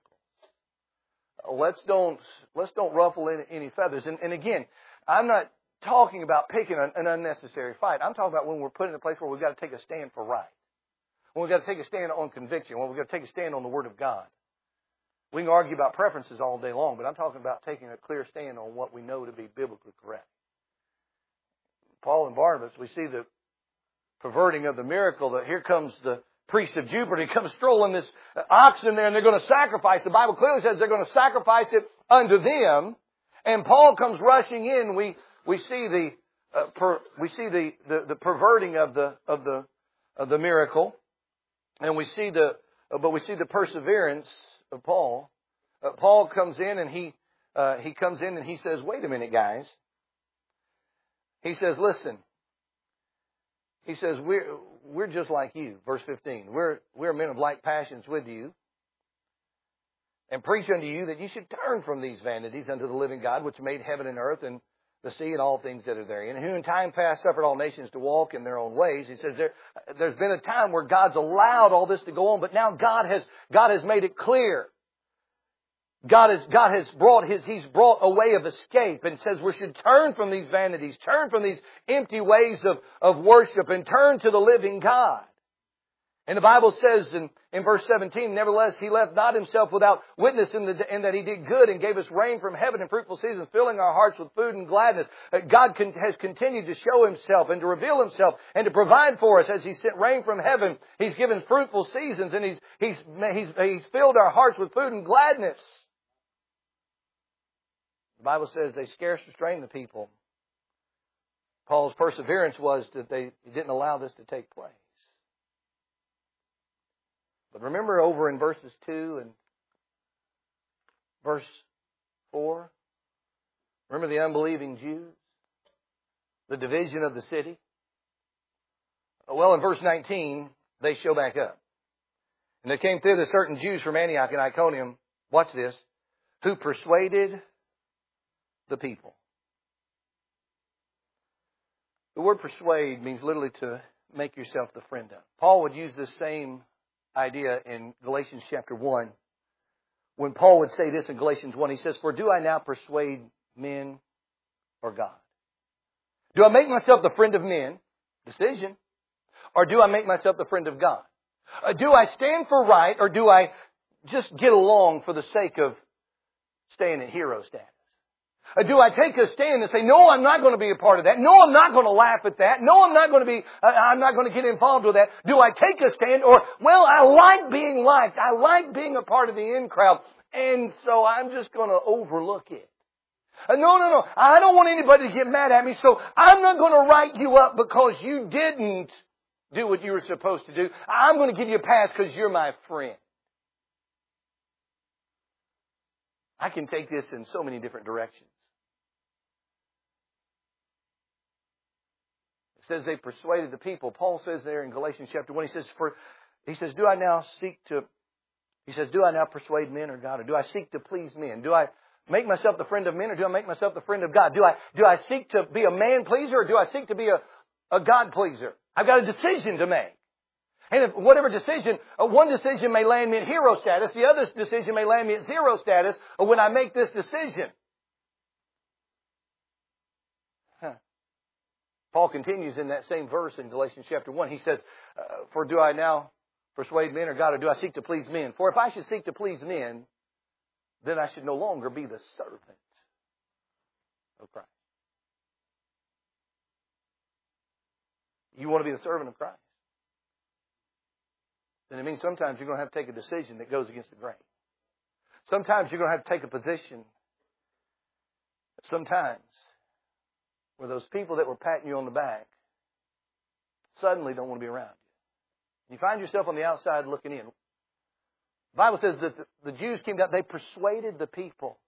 S1: Let's don't let's don't ruffle any, any feathers. And, and again, I'm not talking about picking an, an unnecessary fight. I'm talking about when we're put in a place where we've got to take a stand for right. When we've got to take a stand on conviction. When we've got to take a stand on the Word of God. We can argue about preferences all day long, but I'm talking about taking a clear stand on what we know to be biblically correct. Paul and Barnabas, we see the perverting of the miracle. That here comes the priest of Jupiter. He comes strolling this oxen there, and they're going to sacrifice. The Bible clearly says they're going to sacrifice it unto them. And Paul comes rushing in. We we see the uh, per, we see the, the, the perverting of the of the of the miracle, and we see the uh, but we see the perseverance of Paul. Uh, Paul comes in and he uh, he comes in and he says, "Wait a minute, guys." He says, "Listen." He says, "We're we're just like you." Verse fifteen. We're we're men of like passions with you, and preach unto you that you should turn from these vanities unto the living God, which made heaven and earth and the sea and all things that are therein, and who in time past suffered all nations to walk in their own ways. He says there, there's been a time where God's allowed all this to go on, but now God has God has made it clear. God has God has brought His He's brought a way of escape, and says we should turn from these vanities, turn from these empty ways of, of worship, and turn to the living God. And the Bible says in, in verse seventeen, nevertheless, He left not Himself without witness in, the, in that He did good and gave us rain from heaven and fruitful seasons, filling our hearts with food and gladness. God con- has continued to show Himself and to reveal Himself and to provide for us as He sent rain from heaven. He's given fruitful seasons, and He's, he's, he's, he's filled our hearts with food and gladness. The Bible says they scarce restrained the people. Paul's perseverance was that they didn't allow this to take place. But remember over in verses two and verse four, remember the unbelieving Jews? The division of the city? Well, in verse nineteen, they show back up. And there came thither certain Jews from Antioch and Iconium, watch this, who persuaded the people. The word persuade means literally to make yourself the friend of. Paul would use this same idea in Galatians chapter one. When Paul would say this in Galatians one, he says, "For do I now persuade men or God? Do I make myself the friend of men?" Decision. Or do I make myself the friend of God? Uh, do I stand for right, or do I just get along for the sake of staying at hero status? Uh, do I take a stand and say, no, I'm not going to be a part of that. No, I'm not going to laugh at that. No, I'm not going to be, uh, I'm not going to get involved with that. Do I take a stand? Or, well, I like being liked. I like being a part of the in crowd. And so I'm just going to overlook it. Uh, no, no, no. I don't want anybody to get mad at me. So I'm not going to write you up because you didn't do what you were supposed to do. I'm going to give you a pass because you're my friend. I can take this in so many different directions. It says they persuaded the people. Paul says there in Galatians chapter one, he says, "For he says, do I now seek to he says, do I now persuade men or God? Or do I seek to please men? Do I make myself the friend of men, or do I make myself the friend of God? Do I do I seek to be a man pleaser, or do I seek to be a, a God pleaser? I've got a decision to make. And if whatever decision, uh, one decision may land me at hero status, the other decision may land me at zero status when I make this decision." Huh. Paul continues in that same verse in Galatians chapter one. He says, uh, "For do I now persuade men or God, or do I seek to please men? For if I should seek to please men, then I should no longer be the servant of Christ." You want to be the servant of Christ? Then it means sometimes you're going to have to take a decision that goes against the grain. Sometimes you're going to have to take a position, sometimes, where those people that were patting you on the back suddenly don't want to be around you. You find yourself on the outside looking in. The Bible says that the Jews came down, they persuaded the people.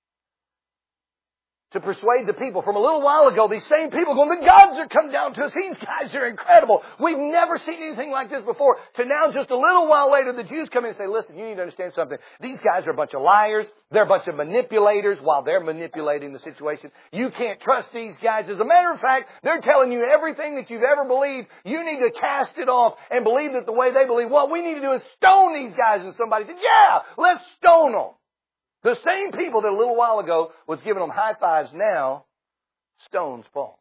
S1: To persuade the people. From a little while ago, these same people going, the gods are come down to us. These guys are incredible. We've never seen anything like this before. To now, just a little while later, the Jews come in and say, listen, you need to understand something. These guys are a bunch of liars. They're a bunch of manipulators while they're manipulating the situation. You can't trust these guys. As a matter of fact, they're telling you everything that you've ever believed. You need to cast it off and believe that the way they believe. What we need to do is stone these guys. And somebody said, yeah, let's stone them. The same people that a little while ago was giving them high fives now stones Paul.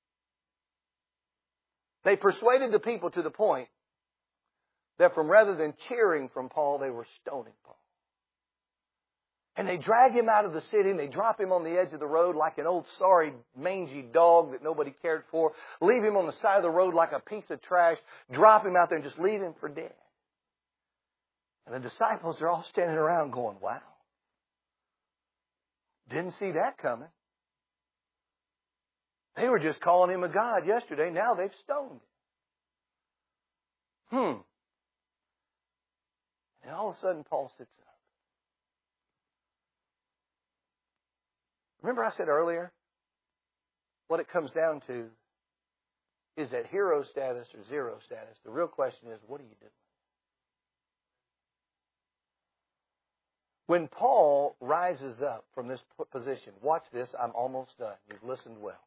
S1: They persuaded the people to the point that from rather than cheering from Paul, they were stoning Paul. And they drag him out of the city and they drop him on the edge of the road like an old sorry mangy dog that nobody cared for. Leave him on the side of the road like a piece of trash. Drop him out there and just leave him for dead. And the disciples are all standing around going, wow. Didn't see that coming. They were just calling him a god yesterday. Now they've stoned him. Hmm. And all of a sudden, Paul sits up. Remember I said earlier, what it comes down to is that hero status or zero status. The real question is, what do you do? When Paul rises up from this position, watch this, I'm almost done. You've listened well.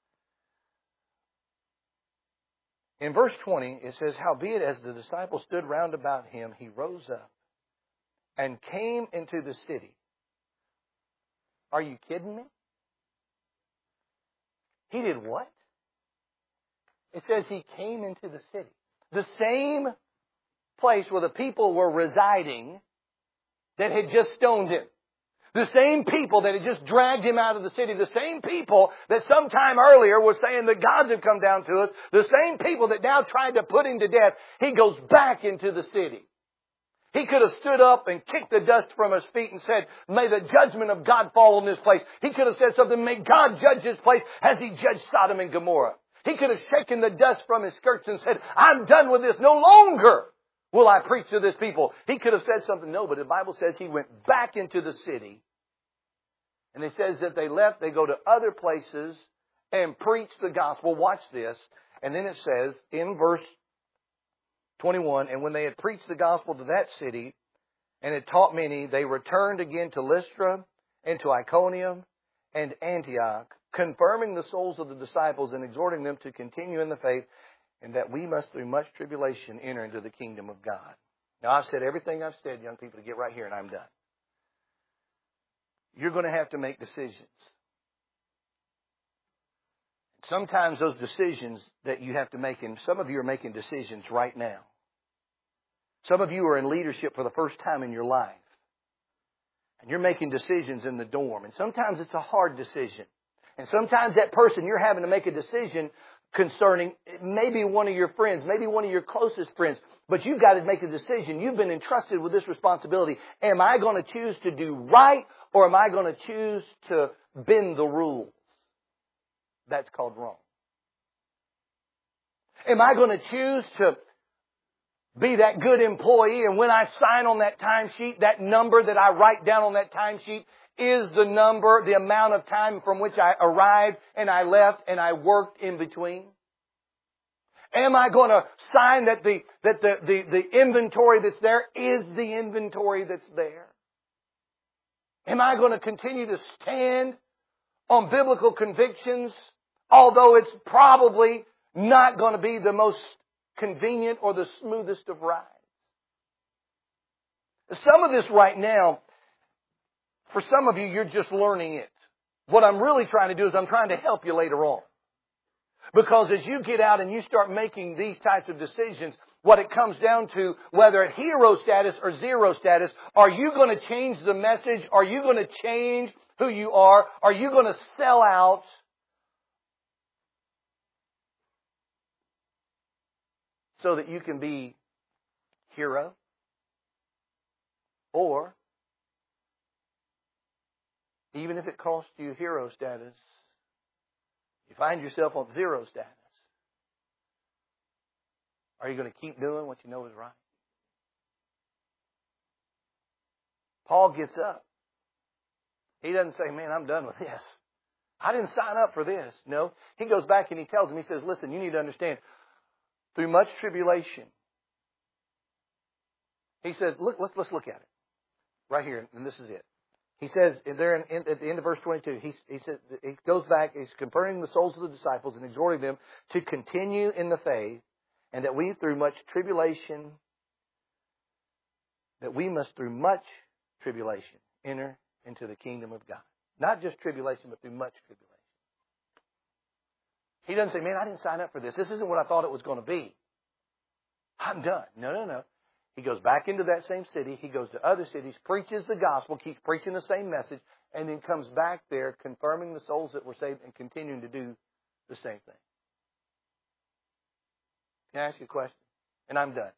S1: In verse twenty, it says, "Howbeit, as the disciples stood round about him, he rose up and came into the city." Are you kidding me? He did what? It says he came into the city. The same place where the people were residing that had just stoned him. The same people that had just dragged him out of the city. The same people that sometime earlier were saying the gods have come down to us. The same people that now tried to put him to death. He goes back into the city. He could have stood up and kicked the dust from his feet and said, "May the judgment of God fall on this place." He could have said something, "May God judge this place as He judged Sodom and Gomorrah." He could have shaken the dust from his skirts and said, "I'm done with this. No longer will I preach to this people." He could have said something. No, but the Bible says he went back into the city. And it says that they left, they go to other places and preach the gospel. Watch this. And then it says in verse twenty-one, "And when they had preached the gospel to that city and had taught many, they returned again to Lystra and to Iconium and Antioch, confirming the souls of the disciples and exhorting them to continue in the faith, and that we must through much tribulation enter into the kingdom of God." Now, I've said everything I've said, young people, to get right here, and I'm done. You're going to have to make decisions. Sometimes those decisions that you have to make, and some of you are making decisions right now. Some of you are in leadership for the first time in your life. And you're making decisions in the dorm. And sometimes it's a hard decision. And sometimes that person, you're having to make a decision concerning maybe one of your friends, maybe one of your closest friends. But you've got to make a decision. You've been entrusted with this responsibility. Am I going to choose to do right, or am I going to choose to bend the rules? That's called wrong. Am I going to choose to be that good employee, and when I sign on that timesheet, that number that I write down on that timesheet is the number, the amount of time from which I arrived and I left and I worked in between? Am I going to sign that the that the, the, the inventory that's there is the inventory that's there? Am I going to continue to stand on biblical convictions, although it's probably not going to be the most convenient or the smoothest of rides? Some of this right now, for some of you, you're just learning it. What I'm really trying to do is I'm trying to help you later on. Because as you get out and you start making these types of decisions, what it comes down to, whether at hero status or zero status, are you going to change the message? Are you going to change who you are? Are you going to sell out? So that you can be hero? Or, even if it costs you hero status, you find yourself on zero status. Are you going to keep doing what you know is right? Paul gets up. He doesn't say, "Man, I'm done with this. I didn't sign up for this." No. He goes back and he tells them, he says, "Listen, you need to understand, through much tribulation," he says, look, let's, let's look at it. Right here, and this is it. He says, there in, in, at the end of verse twenty-two, he, he says, he goes back, he's confirming the souls of the disciples and exhorting them to continue in the faith, and that we through much tribulation, that we must through much tribulation enter into the kingdom of God. Not just tribulation, but through much tribulation. He doesn't say, "Man, I didn't sign up for this. This isn't what I thought it was going to be. I'm done." No, no, no. He goes back into that same city. He goes to other cities, preaches the gospel, keeps preaching the same message, and then comes back there confirming the souls that were saved and continuing to do the same thing. Can I ask you a question? And I'm done.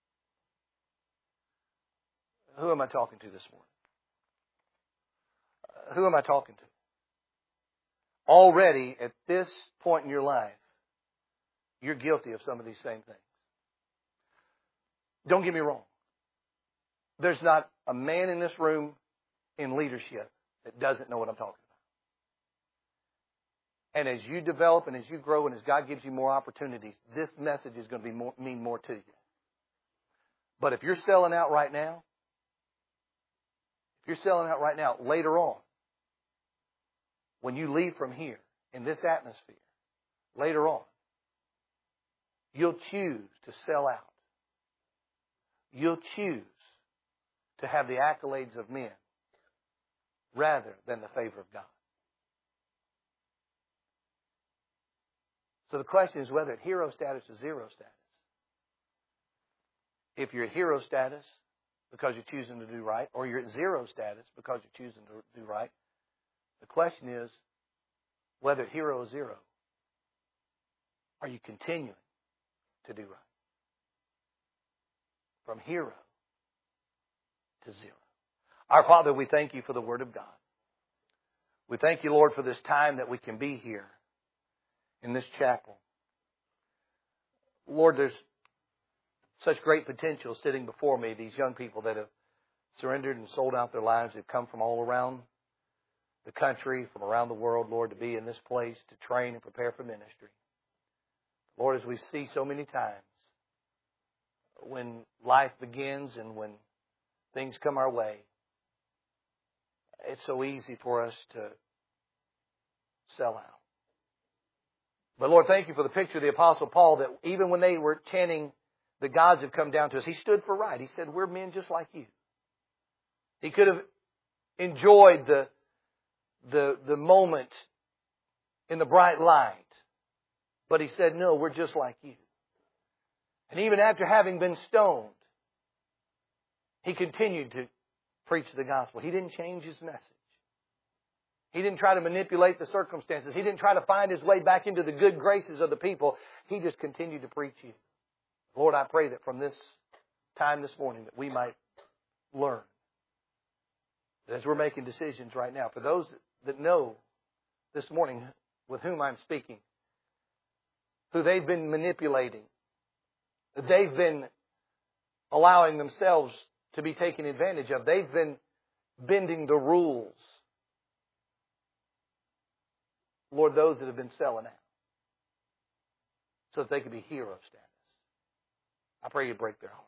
S1: Who am I talking to this morning? Uh, who am I talking to? already at this point in your life, you're guilty of some of these same things. Don't get me wrong. There's not a man in this room in leadership that doesn't know what I'm talking about. And as you develop and as you grow and as God gives you more opportunities, this message is going to be more, mean more to you. But if you're selling out right now, if you're selling out right now, later on, when you leave from here in this atmosphere, later on, you'll choose to sell out. You'll choose to have the accolades of men rather than the favor of God. So the question is whether it's hero status or zero status. If you're at hero status because you're choosing to do right, or you're at zero status because you're choosing to do right, the question is whether at hero or zero, are you continuing to do right? From hero to zero. Our Father, we thank you for the Word of God. We thank you, Lord, for this time that we can be here in this chapel. Lord, there's such great potential sitting before me, these young people that have surrendered and sold out their lives. They've come from all around the country, from around the world, Lord, to be in this place to train and prepare for ministry. Lord, as we see so many times, when life begins and when things come our way, it's so easy for us to sell out. But Lord, thank you for the picture of the Apostle Paul, that even when they were chanting, the gods have come down to us, he stood for right. He said, we're men just like you. He could have enjoyed the, the, the moment in the bright light, but he said, no, we're just like you. And even after having been stoned, he continued to preach the gospel. He didn't change his message. He didn't try to manipulate the circumstances. He didn't try to find his way back into the good graces of the people. He just continued to preach you. Lord, I pray that from this time this morning that we might learn. That as we're making decisions right now, for those that know this morning with whom I'm speaking, who they've been manipulating, they've been allowing themselves to be taken advantage of. They've been bending the rules. Lord, those that have been selling out so that they could be hero status. I pray you break their heart.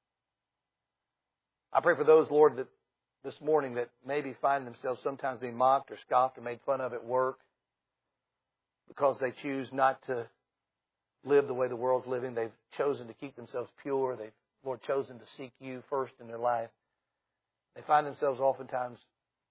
S1: I pray for those, Lord, that this morning that maybe find themselves sometimes being mocked or scoffed or made fun of at work because they choose not to live the way the world's living. They've chosen to keep themselves pure. They've, Lord, chosen to seek you first in their life. They find themselves oftentimes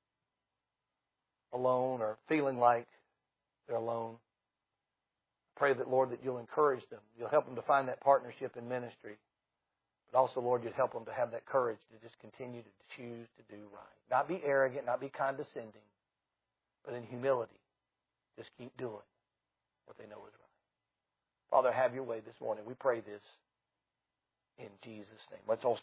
S1: alone or feeling like they're alone. Pray that, Lord, that you'll encourage them. You'll help them to find that partnership in ministry. But also, Lord, you'd help them to have that courage to just continue to choose to do right. Not be arrogant, not be condescending, but in humility, just keep doing what they know is right. Father, have your way this morning. We pray this in Jesus' name. Let's all